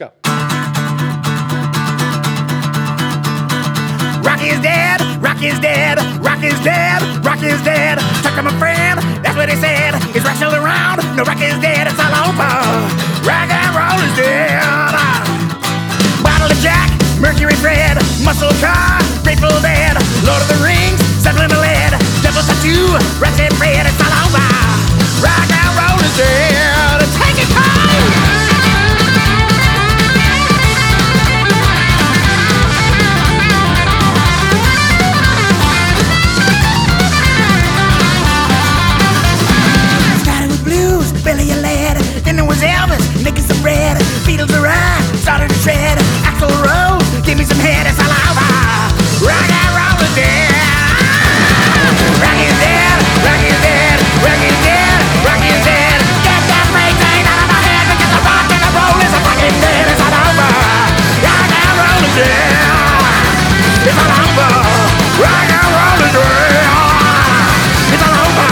Go. Rock is dead, rock is dead, rock is dead, rock is dead. Talk to my friend, that's what he said. Is rock still around? No, rock is dead, it's all over. Rock and roll is dead. Bottle of Jack, Mercury Fred, Muscle Car, Grateful Dead, Lord of the Rings, Zeppelin the Lead, Devil's Tattoo, Ratchet Fred, it's all over. Rock and roll is dead. Take it home. Billy and Led, then there was Elvis making some bread. Beatles are right, started to tread. Axl Rose, give me some head, it's all over. Rock and roll is dead. Rock is dead, rock is dead, rock is dead, rock is dead. Get that break thing out of my head because the rock and the roll is a fucking dead, it's all over. Rock and roll is dead. It's all over. Rock and roll is dead. It's all over.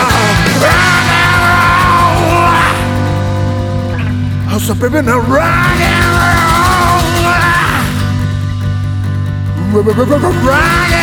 So baby, now rock and roll, rock